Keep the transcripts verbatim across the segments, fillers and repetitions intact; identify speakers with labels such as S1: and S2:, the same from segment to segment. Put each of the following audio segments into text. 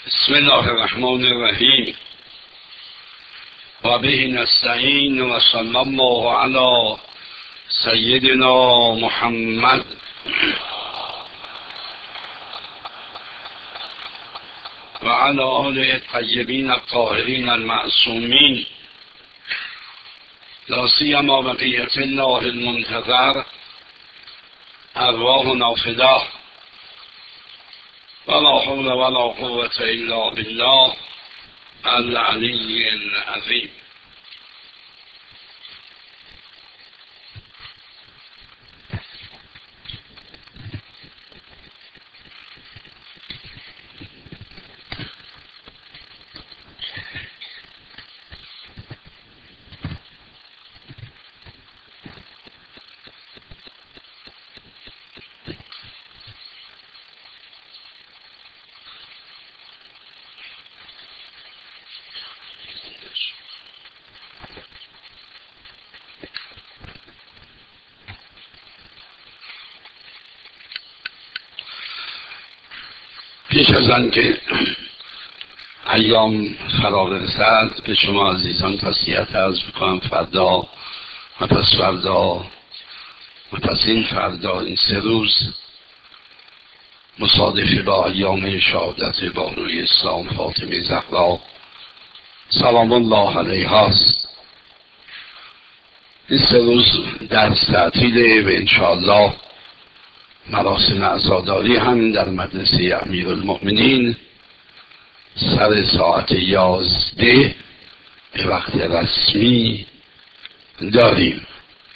S1: بسم الله الرحمن الرحیم و به نستعین و صلی الله علی سیدنا محمد و علی آله الطیبین الطاهرین المعصومین لا سیما بقیة الله المنتظر ارواحنا فداه ولا حول ولا قوة الا بالله العلی العظیم. پیش از آن که ایام فرا برسد به شما عزیزان تسلیت عرض بکنم. فردا و پس فردا و پس این فردا، این سه روز مصادف با ایام شهادت بانوی اسلام فاطمه زهرا سلام الله علیها است. این سه روز درس تعطیله و انشاءالله مراسم عزاداری هم در مدرسه امیرالمؤمنین سر ساعت یازده به وقت رسمی داریم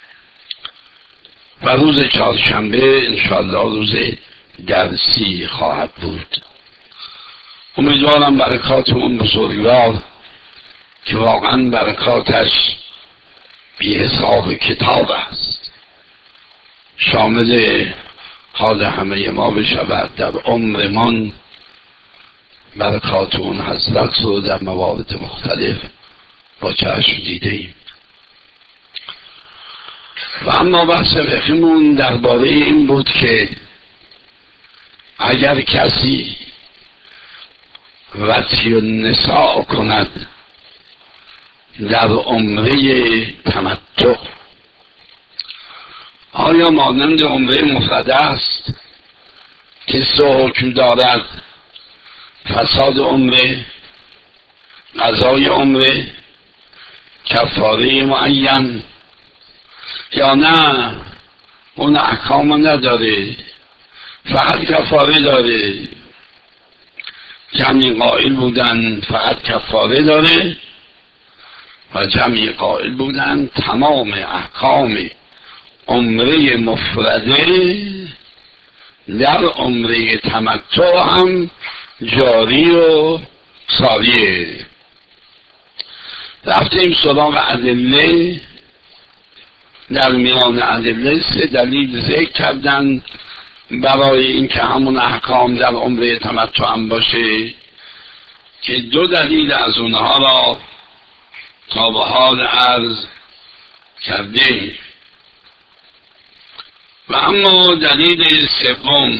S1: و روز چهارشنبه انشاءالله روز درسی خواهد بود. امیدوارم برکات اون بزرگوار که واقعا برکاتش بی حساب کتاب است شامل حال همه ما بشود. در عمرمان برکات اون حضرت رو در موارد مختلف با چشم دیده ایم. و اما بحث فقهمون درباره این بود که اگر کسی وطی النساء کند در عمره تمتع، آیا مانند عمره مفرده است که سه حکم دارد؟ فساد عمره، قضای عمره، کفاره معین، یا نه اون احکام نداره فقط کفاره داره؟ جمعی قائل بودن فقط کفاره داره و جمعی قائل بودن تمام احکام عمره مفرده در عمره تمتع هم جاری و ساریه. رفتیم سراغ ادله. در میان ادله سه دلیل ذکر کردن برای اینکه همون احکام در عمره تمتع هم باشه که دو دلیل از اونها را تا به حال عرض کرده. و اما دلیل سوم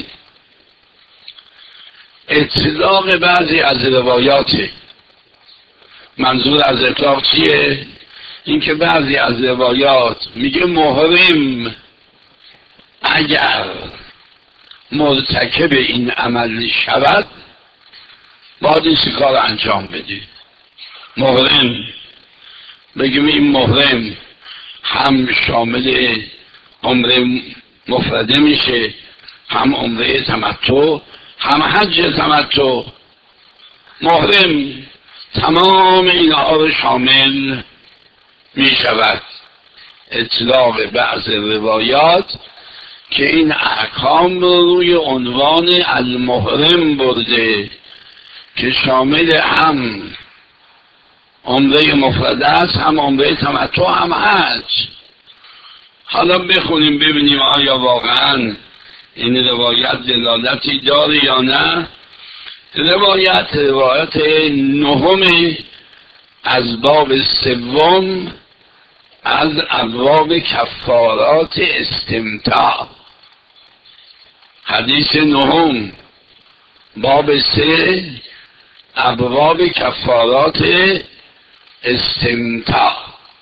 S1: اطلاق بعضی از روایات. منظور از اطلاق چیه؟ اینکه بعضی از روایات میگه محرم اگر مرتکب این عمل شود باید این کار انجام بده. محرم بگیم این محرم هم شامل عمره مفرده میشه، هم عمره تمتع، هم حج تمتع. محرم تمام اینها رو شامل می شود. اطلاق بعض روایات که این احکام رو روی عنوان المحرم برده که شامل هم عمره مفرده است، هم عمره تمتع، هم حج. حالا بخونیم ببینیم آیا واقعا این روایت دلالتی داره یا نه. روایت روایت نهم از باب سوم از ابواب کفارات استمتاع. حدیث نهم باب سه ابواب کفارات استمتاع.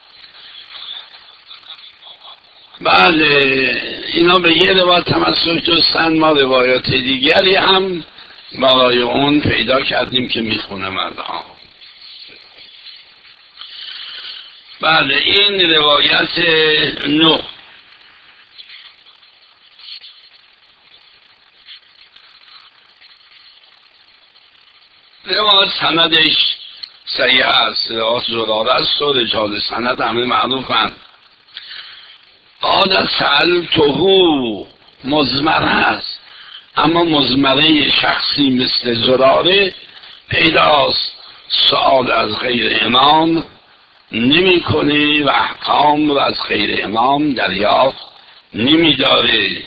S1: بله اینا به یه روایت تمسک جستن، ما روایات دیگری هم برای اون پیدا کردیم که میخونم الان. بله این روایت نه. روایت سندش صحیح است، روایت زراره است و رجال سند همه معروفند. قال سألته مزمره است، اما مزمره شخصی مثل زراره پیداست سؤال از غیر امام نمی کنه و احکام رو از غیر امام دریافت نمی داره.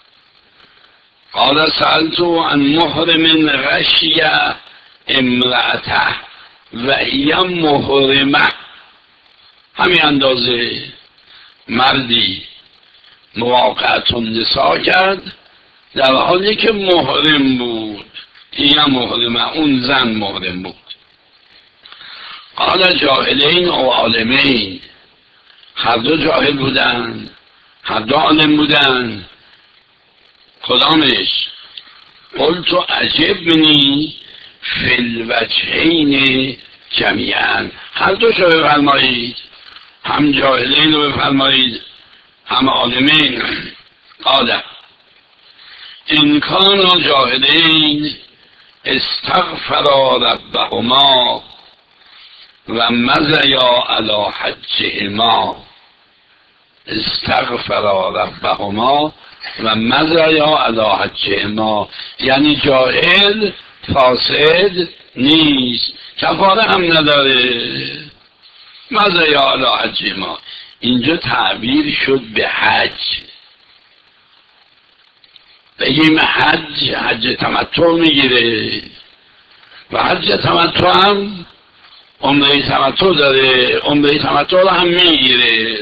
S1: قال سألته عن محرم غشی امرأته و هی محرمه، همین اندازه مردی مواقعت النساء کرد در حالی که محرم بود، هی محرمه، اون زن محرم بود. قال جاهلین و عالمین، هر دو جاهل بودن هر دو عالم بودن. کدامش؟ قلت عجبنی فی الوجهین جمیعا، هر دو شو بفرمایید، هم جاهلین رو بفرمایید هم عالمین. قال ان کان جاهلین استغفرا ربهما و مضیا علی حجهما، استغفرا ربهما و مضیا علی حجهما، یعنی جاهل فاسد نیست، کفاره هم نداره، مضیا علی حجهما. اینجا تعبیر شد به حج، بگیم حج حج تمتع میگیره و حج تمتع هم عمره تمتع داره، عمره تمتع رو هم میگیره.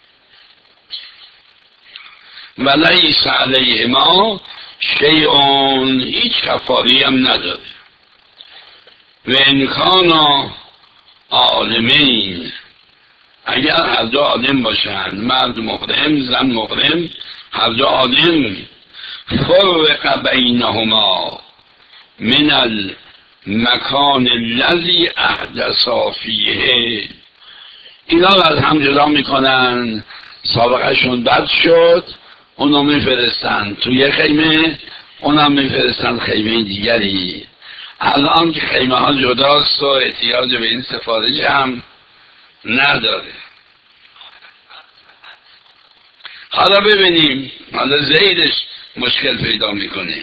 S1: و لیس علیهما شیئون، هیچ کفاری هم نداره. و انکانا عالمین، اگر هر دو عالم باشن، مرد محرم زن محرم، هر دو عالم، فرق بینهما من المکان الذی احدثا فیه، اینا رو از هم جدا میکنن، سابقهشون بد شد اونو میفرستن توی خیمه، اونم میفرستن خیمه دیگری. الان که خیمه ها جداست و احتیاج به این سفارش هم نداره. حالا ببینیم، حالا زیدش مشکل پیدا میکنه.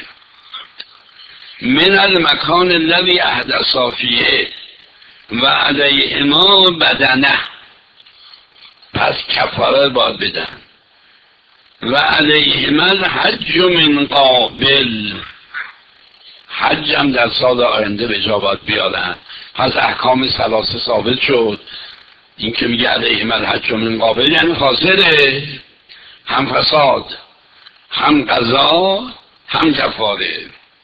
S1: من المکان الذی احدثا فیه و علیهما بدنه، پس کفاره باید بدن. و علیهما الحج من قابل، حج هم در سال آینده به جا باید بیارن. پس احکام ثلاثه ثابت شد. این که میگه علیهما الحج من قابل یعنی خاسره، هم فساد هم قضا هم کفاره.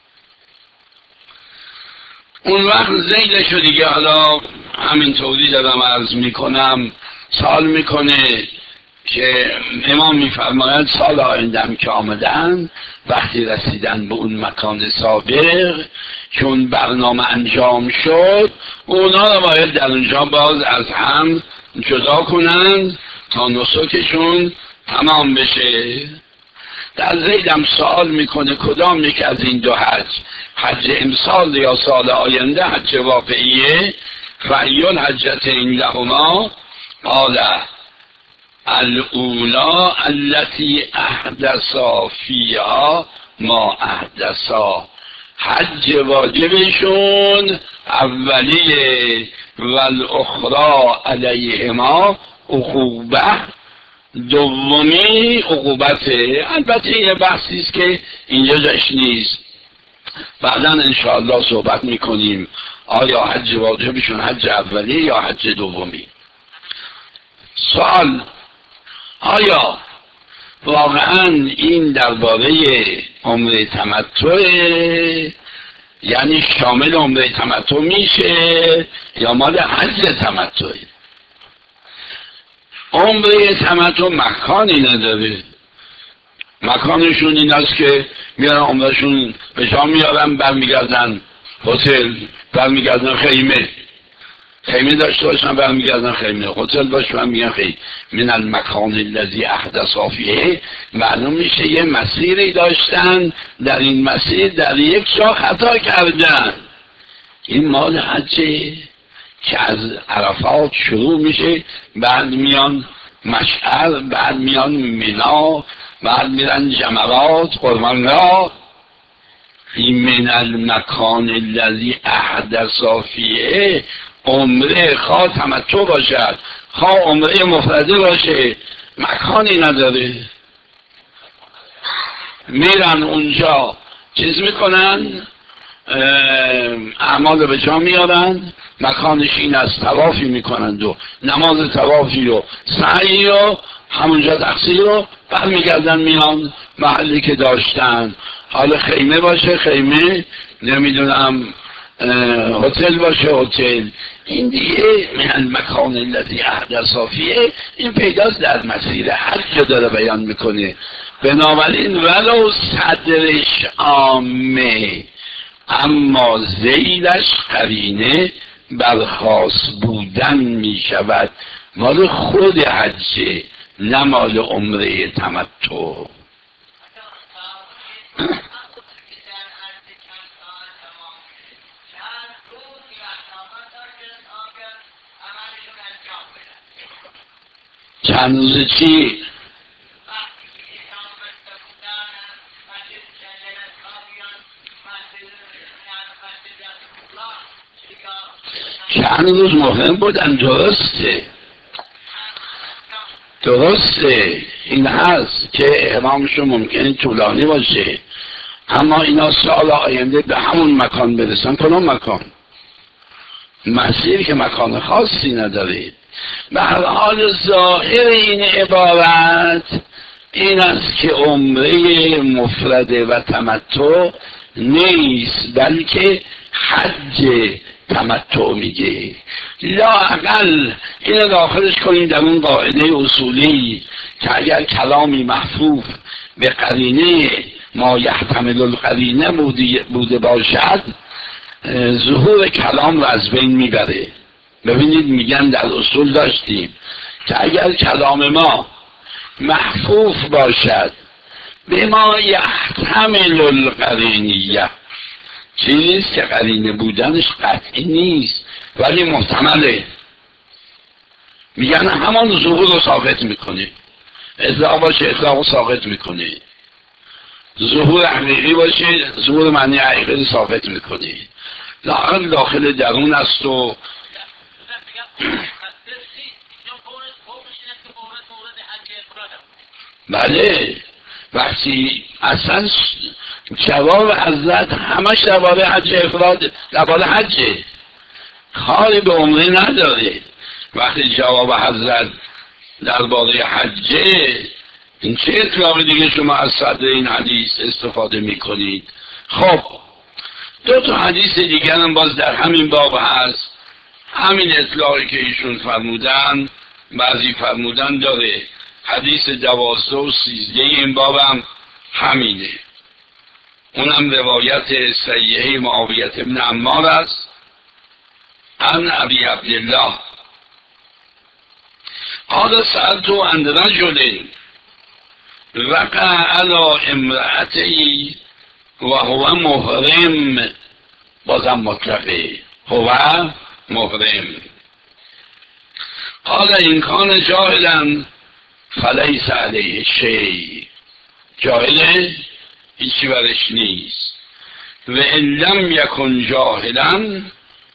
S1: اون وقت زیدشو دیگه حالا همینطوری دارم عرض میکنم سوال میکنه که امام میفرماید سال آیندهم که آمدن، وقتی رسیدن به اون مکان سابق چون برنامه انجام شد، اونا رو باید در اونجا باز از هم جدا کنن تا نسکشون تمام بشه. در زیدم سوال میکنه کدام یک از این دو حج، حج امسال یا سال آینده حج واقعیه؟ فایل حجتین لهما؟ قال الاولا التي احدثا فیها ما احدثا، حج واجبشون اولیه، والاخرى علیهما عقوبه، دومی عقوبته. البته یه بحثی است که اینجا جاش نیست، بعدا انشاءالله صحبت میکنیم آیا حج واجبشون حج اولیه یا حج دومی. سوال: آیا واقعا این درباره عمره تمتع یعنی شامل عمره تمتع میشه یا مال حج تمتعه؟ عمره تمتع مکانی نداره، مکانشون این است که میارن عمرشون به شام میارن، برمیگردن هتل، برمیگردن خیمه، خیمه داشته باشن برمیگردن خیمه، هتل باشه برمیگردن خیمه. من المکان الذی احدث فیه، معلوم میشه یه مسیری داشتن، در این مسیر در یک جا خطا کردن. این مال حجه که از عرفات شروع میشه، بعد میان مشعر، بعد میان مینا، بعد میرن جمرات قربانگاه. این من المکان الذی احدث فیه، عمره خواه تمتع باشد خواه عمره مفرده باشه مکانی نداره. میرن اونجا چیز میکنن، اعمال به جا میارن، مکانش این است، طوافی میکنند و نماز طوافی و سعی و همونجا تقصیر رو برمیگردن میان محلی که داشتن. حالا خیمه باشه خیمه، نمیدونم هتل باشه هتل. این دیگه من مکان الذی احدث فیه، این پیداست در مسیر حج داره بیان میکنه. بنابراین ولو صدرش عامه اما زیلش قرینه برخاص بودن می شود، مال خود حجه نه مال عمره تمتع. چند روز چی؟ چند روز مهم بودن، درسته درسته این هست که احرامشون ممکنه طولانی باشه، اما اینا سال آینده به همون مکان برسن. کدوم مکان؟ مسیر که مکان خاصی نداره. به هر حال ظاهر این عبارت این است که عمره مفرده و تمتع نیست، بلکه حج تمتع میگه. لااقل اینو داخلش کنیم در اون قاعده اصولی که اگر کلامی محفوظ به قرینه ما یحتمل القرینه بوده باشد، ظهور کلام رو از بین میبره. ببینید میگن در اصول داشتیم که اگر کلام ما محفوظ باشد به ما یحتمل القرینیه، چیزی نیست که قرینه بودنش قطعی نیست ولی محتمله، میگن همان ظهور رو ثابت میکنه. اطلاق باشه اطلاق رو ثابت میکنه، ظهور حقیقی باشه ظهور معنی حقیقی رو ثابت میکنه. لااقل داخل درون است. و بله وقتی اصلا جواب حضرت همش درباره حج افراد، درباره حجه، کاری به عمره نداره. وقتی جواب حضرت درباره حجه، این چه اطلاق دیگه شما از صدر این حدیث استفاده میکنید؟ خب دو تا حدیث دیگر هم باز در همین باب هست، همین اطلاقی که ایشون فرمودن بعضی فرمودن داره. حدیث دوازده و سیزده این باب هم همینه، اونم روایت صحیحه معاویت بن عمار است عن ابی عبدالله قال سألت عن رجل وقع على امرأته وهو محرم، بازم مطلقه هو محرم، قال این کان جاهلا فلیس علیه شیء، جاهله هیچی برش نیست، و ان لم یکن جاهلا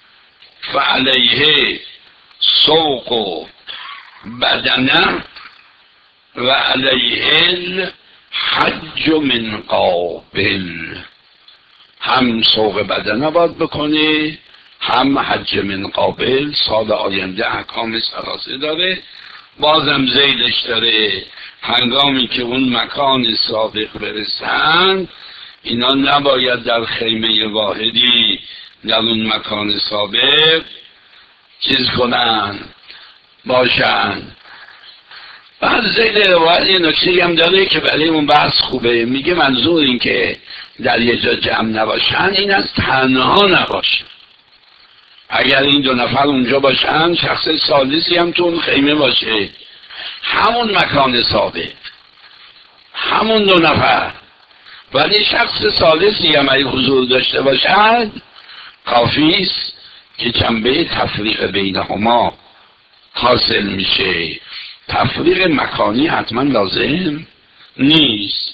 S1: فعلیه سوق بدنه و علیه الحج من قابل. هم سوق بدنه باید بکنه هم حج من قابل. سال آینده احکام سلاسه داره. بازم زیدش داره هنگامی که اون مکان سابق برسن اینا نباید در خیمه واحدی در اون مکان سابق چیز کنن باشن. بعد زید روایت یه نکته هم داره که برای اون بحث خوبه، میگه منظور این که در یه جا جمع نباشن این از تنها نباشن. اگر این دو نفر اونجا باشن شخص ثالثی هم تو اون خیمه باشه، همون مکان ثابت همون دو نفر، ولی شخص ثالثی هم اگه حضور داشته باشد کافی است که جنبه تفریق بینهما حاصل میشه. تفریق مکانی حتما لازم نیست.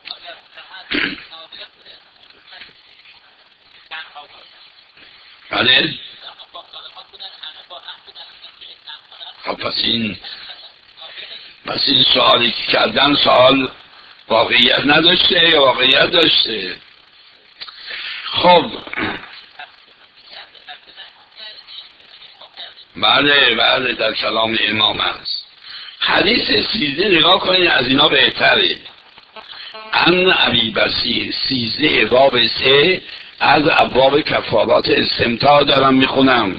S1: بله خب پس این پس این سوالی که کردن سوال واقعیت نداشته یا واقعیت داشته؟ خب بله بله در کلام امام هست. حدیث سیزده نگاه کنید، از اینا بهتره. ان ابی بصیر سیزده باب سه از ابواب کفارات استمتاع دارم میخونم.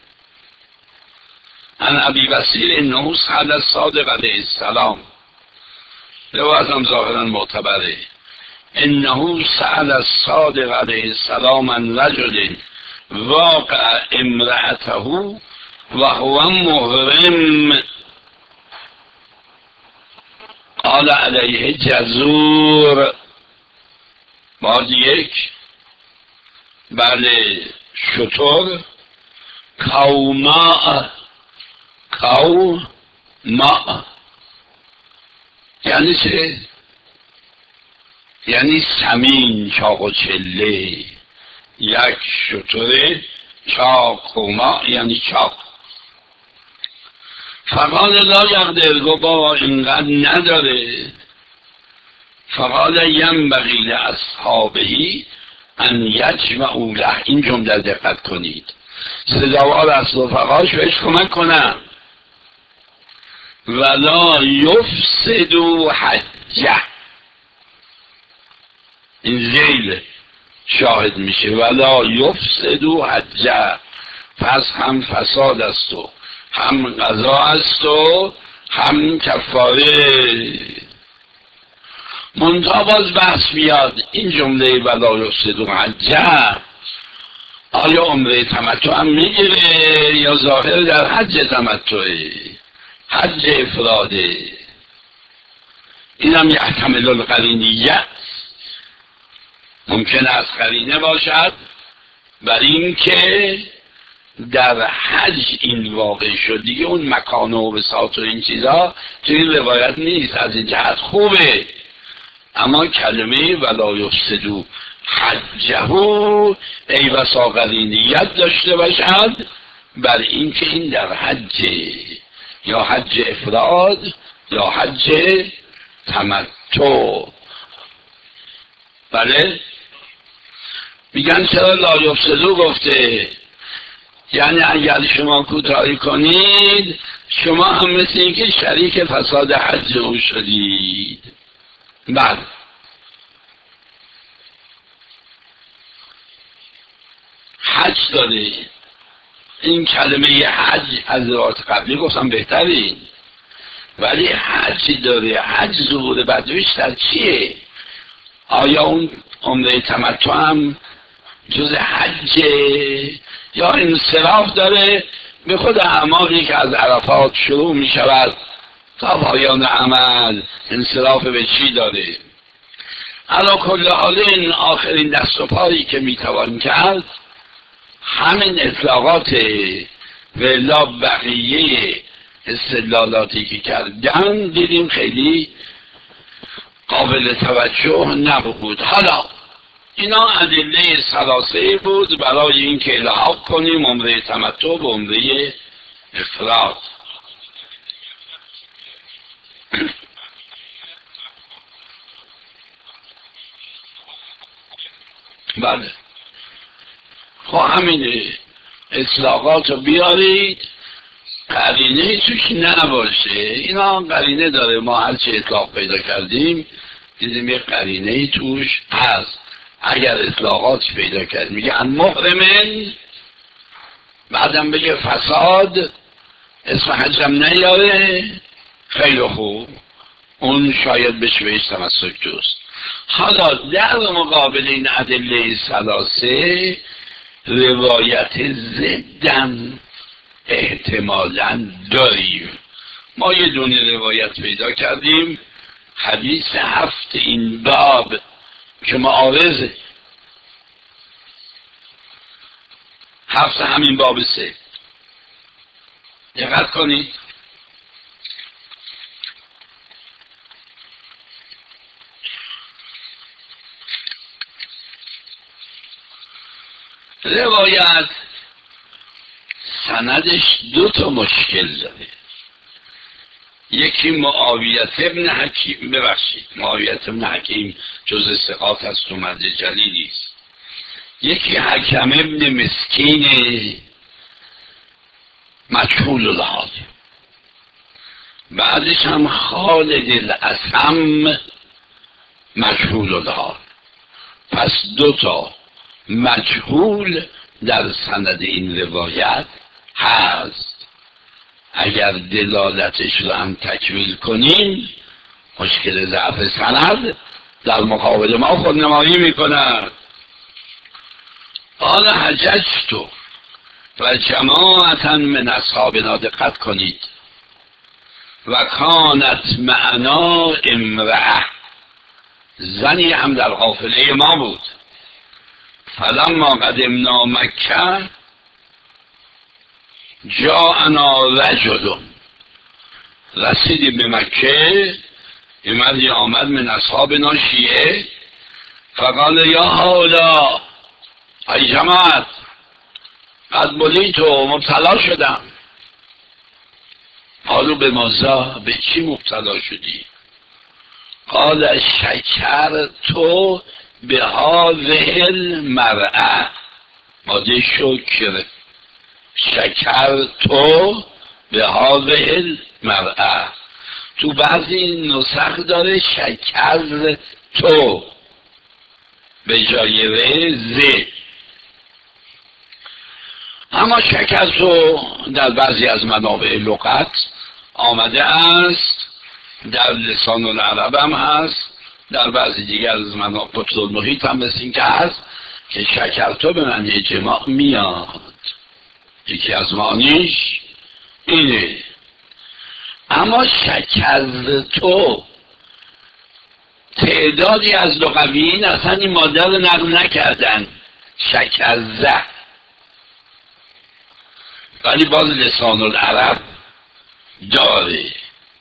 S1: ان ابی بصیر انه سأل الصادق علیه السلام، روایت هم ظاهرا معتبره. انه سأل الصادق علیه السلام عن رجل واقع امرأته و هو محرم قال علیه جزور. باز یک بله شطور کوما کوما یعنی چه؟ یعنی سمین چاق و چله. یک شطور چاق کوما یعنی چاق. فقال لا یقدر، گو بابا اینقدر نداره. فقال ینبغی لاصحابه ان یجمعوا له، این جمله دقت کنید، صداوار از رفقاش بهش کمک کنن. ولا یفسدوا حجه، این ذیل شاهد میشه. ولا یفسدوا حجه، پس هم فساد است و هم قضا است و هم کفاره. منتها باز بحث بیاد این جمله ولا یفسدوا حجه آیا عمره تمتع هم میگیره یا ظاهر در حج تمتعه، حج افراده؟ این هم یحتمل القرینیه، ممکن است قرینه باشد بر این که در حج این واقع شد دیگه، اون مکان و بساط و این چیزا تو این روایت نیست. از این جهت خوبه، اما کلمه ولا یفسدوا حجه ای بسا قرینیت داشته باشد بر این که این در حج، یا حج افراد یا حج تمتع. بله میگن چرا لا یفسدوا گفته؟ یعنی اگر شما کوتاهی کنید شما هم مثل این که شریک فساد حج او شدید. بعد حج داره، این کلمه حج از روایات قبلی گفتم بهترین، ولی حج داره. حج ظهور بدویش در چیه؟ آیا اون عمره تمتع هم جز حجه یا انصراف داره به خود اعمالی که از عرفات شروع می شود تا پایان عمل؟ انصراف به چی داره؟ علا کل حال این آخرین دست و پایی که می توان کرد همین اطلاقات ولا بقیه استدلالاتی که کردن دیدیم خیلی قابل توجه نبود. حالا اینا ادله ثلاثه بود برای اینکه الحاق کنیم عمره تمتع به عمره افراد. بله خب همین اطلاقات رو بیارید، قرینه توش نباشه. اینا قرینه داره، ما هرچی اطلاق پیدا کردیم دیدیم یک قرینه توش هست. اگر اطلاقات پیدا کرد میگه ان محرمن، بعدم بگه فساد، اسم حجم نیاره، خیلی خوب، اون شاید بشه بهش تمسک جست. حالا در مقابل این ادله ثلاثه روایت ضدن احتمالاً داریم. ما یه دونه روایت پیدا کردیم، حدیث هفت این باب که معارضه، هفت همین باب سه. دقت کنید، روایت سندش دو تا مشکل داره. یکی معاویت ابن حکیم، ببخشید معاویت ابن حکیم جز ثقات است و مرد جلیلی است. یکی حکم ابن مسکین مجهول الحال، بعدش هم خالد الاسم مجهول الحال. پس دو تا مجهول در سند این روایت هست. اگر دلالتش رو هم تکمیل کنیم مشکل ضعف سند در مقابل ما خودنمایی میکنه. قال حججت و جماعتا من اصحابنا، دقت کنید، و کانت معنا امرأه، زنی هم در قافله ما بود. فلما قدمنا مکه جاءنا رجل، رسیدیم به مکه، امردی آمد من اصحابنا شیعه، فقال یا هاولا، ای جماعت، قد بلیت و مبتلا شدم. قالوا به مازا، به چی مبتلا شدی؟ قال شکر تو به هذه المرأة، ماده شکر، شکر تو به هذه المرأة. تو بعضی نسخ داره شکر تو به جای ز، اما شکر تو در بعضی از منابع لغت آمده است، در لسان العرب هم هست، در بعضی دیگر از منابع المحیط هم مثل این که هست که شکر تو به معنی جماع میاد. یکی از معنیش اینه. اما شکر تو، تعدادی از لغویین اصلا این ماده رو نقل نکردن، شکر زه، ولی باز لسان العرب داره،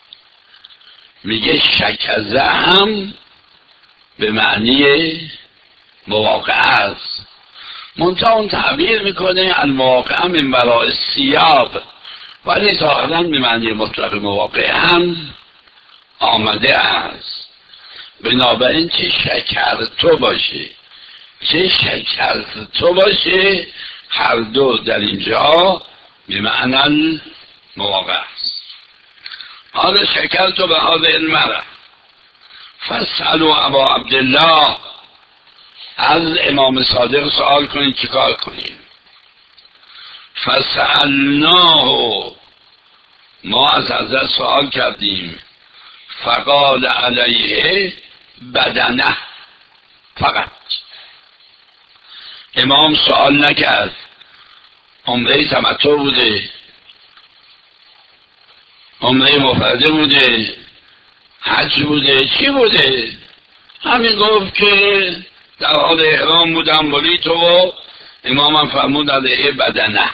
S1: میگه شکزه هم به معنی مواقعه است، منتها اون تعبیر میکنه المواقعه من وراء الثیاب، ولی ظاهرا به معنی مطلق مواقعه هم آمده است. بنابراین چه شکر تو باشه چه شکر تو باشه، هر دو در اینجا به معنی مواقع است. حالا شکر تو به هذه المرأة فاسألوا ابا عبدالله، از امام صادق سوال کنید چیکار کنیم؟ فسألناه، ما از حضرت سوال کردیم، فقال علیه بدنه، فقط. امام سوال نکرد عمره تمتع بوده، عمره مفرده بوده، حج بوده، چی بوده، همین گفت که در حال احرام بودم بلیت و امامم فرمود علیه بدنه.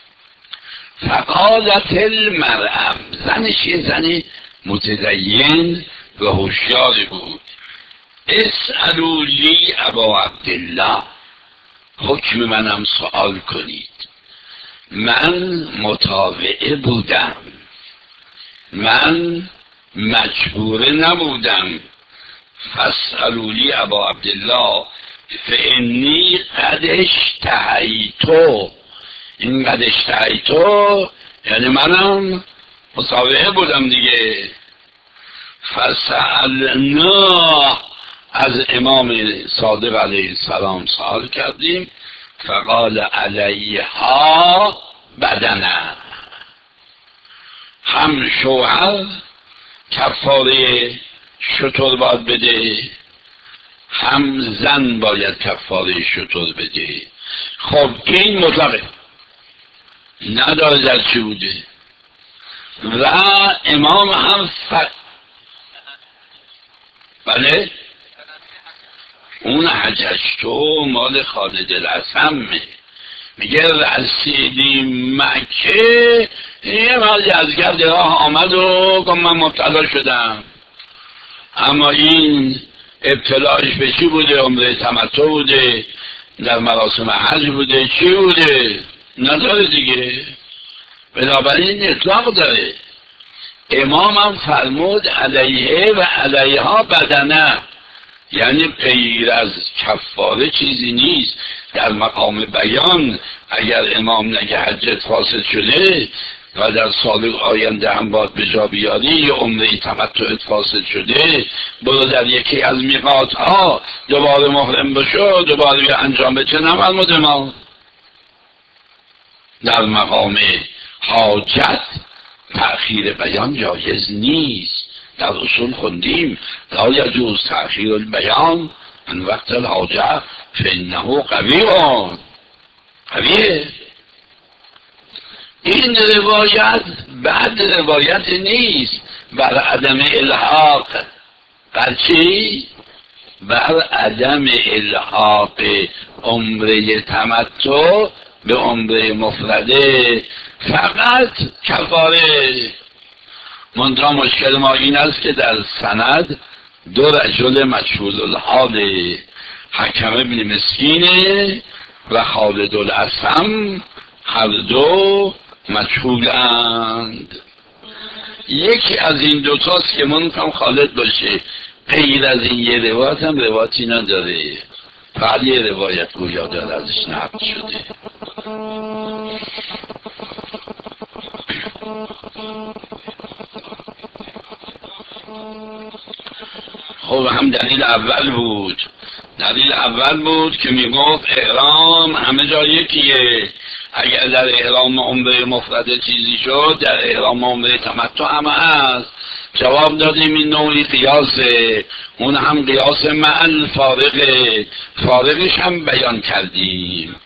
S1: فقالت المرأة، زنش یه زن متدین و هوشیاری بود، اسألوا لی ابا عبدالله، حکم منم سوال کنید، من متابعه بودم، من مجبور نبودم. فاسألوا لی ابا عبدالله فانی قد اشتهیتو، این قد اشتهیتو یعنی منم متابعه بودم دیگه. فسألناه از امام صادق علیه السلام سوال کردیم، فقال علیها بدنه، هم شوهر کفاره شتر باید بده، هم زن باید کفاره شتر بده. خب این مطلقه، نداره در چی بوده. و امام هم ف... بله اون حججتو مال خالد الاسمه، میگه رسیدیم مکه یه مالی از گرد راه آمد و گفت من مبتلا شدم. اما این ابتلاش به چی بوده؟ عمره تمتع بوده، در مراسم حج بوده، چی بوده؟ نداره دیگه. بنابراین اطلاق داره. امام هم فرمود علیه و علیها بدنه، یعنی غیر از کفاره چیزی نیست. در مقام بیان اگر امام نگه حجت فاسد شده و در سال آینده هم باید به جا بیاری، یه عمره تمتع فاسد شده، برو در یکی از میقات ها دوباره محرم بشو، دوباره به انجام بچه. نفرمود امام در مقام حاجت تأخیر بیان جایز نیست. در اصول خوندیم لا یجوز تأخیر البیان من وقت الحاجه فانه قوی قویه. این روایت بعد روایت نیست بر عدم الحاق. بر چی؟ بر عدم الحاق عمره تمتع به عمره مفرده، فقط کفاره. منتها مشکل ما این است که در سند دو رجل مجهول الحال، حکم ابن مسکینه و خالد الاسم، هر دو مجهولند. یکی از این دوتاست که ممکن خالد باشه، غیر از این یه روایت هم روایتی نداره، فقط یه روایت گویا داره ازش نقل شده. خب هم دلیل اول بود، دلیل اول بود که میگفت احرام همه جا یکیه. اگر در احرام عمره مفرده چیزی شد، در احرام عمره تمتع هم هست. جواب دادیم این نوعی قیاسه، اون هم قیاس مع فارقه، فارقش هم بیان کردیم.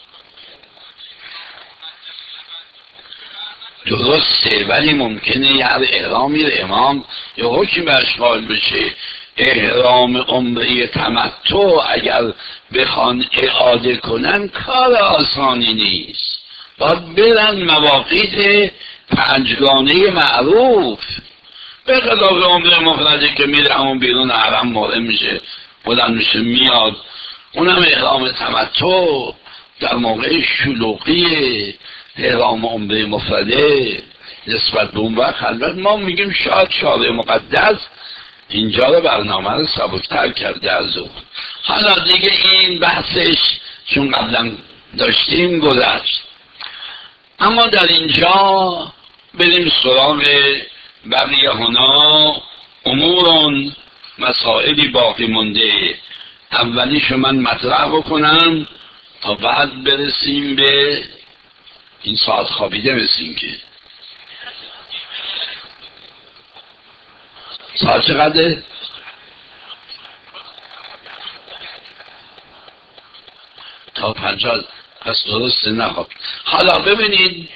S1: درسته، ولی ممکنه یه احرامی رو امام یه حکم اشغال بشه. احرام عمره تمتع اگر بخوان اعاده کنن کار آسانی نیست، باید برن مواقیت پنجگانه معروف. به خلاف عمره مفرده که میره همون بیرون حرم ماره میشه، بلند میشه میاد. اونم احرام تمتع در موقع شلوغی احرام عمره مفرده نسبت به اون وقت. البته ما میگیم شاید شارع مقدس اینجا رو برنامه رو سبکتر کرده از اون. حالا دیگه این بحثش چون قبلا داشتیم گذشت. اما در اینجا بریم سراغ بقیه هنا امورون، مسائلی باقی مونده. اولیشو من مطرح بکنم تا بعد برسیم به این ساعت خوابیده. مثل که ساعت چقدره؟ تا پنجاه، پس درسته نخواب. حالا ببینید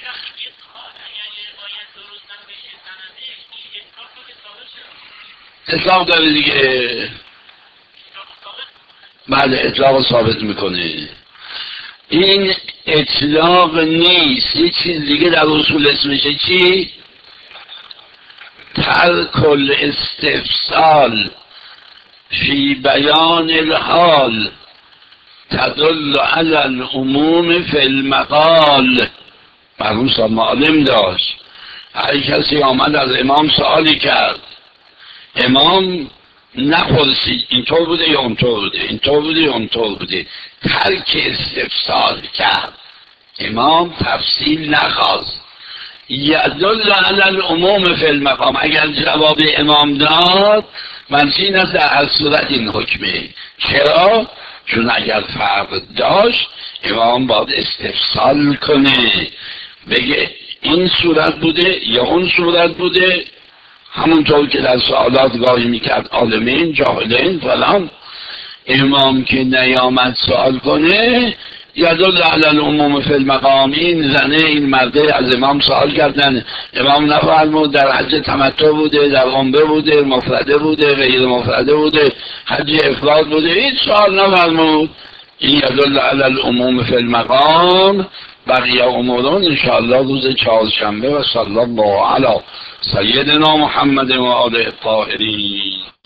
S1: اطلاق داره دیگه. بله اطلاق ثابت میکنه. این اطلاق نیست، یه چیز دیگه در اصول اسمشه چی؟ ترک الاستفصال فی بیان الحال تدل علی العموم فی المقال. مرحوم صاحب معلم داشت، هر کسی آمد از امام سوالی کرد، امام نپرسید اینطور بوده یا اونطور بوده، اینطور بوده یا اونطور بوده، ترک استفسار کرد، امام تفصیل نخواست. یدل علی العموم فی المقام، اگر جواب امام داد منظور این است در هر صورت این حکمه. چرا؟ چون اگر فرق داشت امام باید استفسال کنه، بگه این صورت بوده یا اون صورت بوده، همونطور که در سوالات گاهی میکرد عالمین جاهلین فلان. امام که نیامد سوال کنه یدل علی العموم فی المقام، این زنه این مرده از امام سوال کردن، امام نفرمود در حج تمتع بوده، در عمره بوده، مفرده بوده، غیر مفرده بوده، حج افراد بوده، هیچ سوال نفرمود. این یدل علی العموم فی المقام. بقیه امورون انشاءالله روز چهارشنبه. و صلی الله علی سیدنا محمد و آله الطاهرین.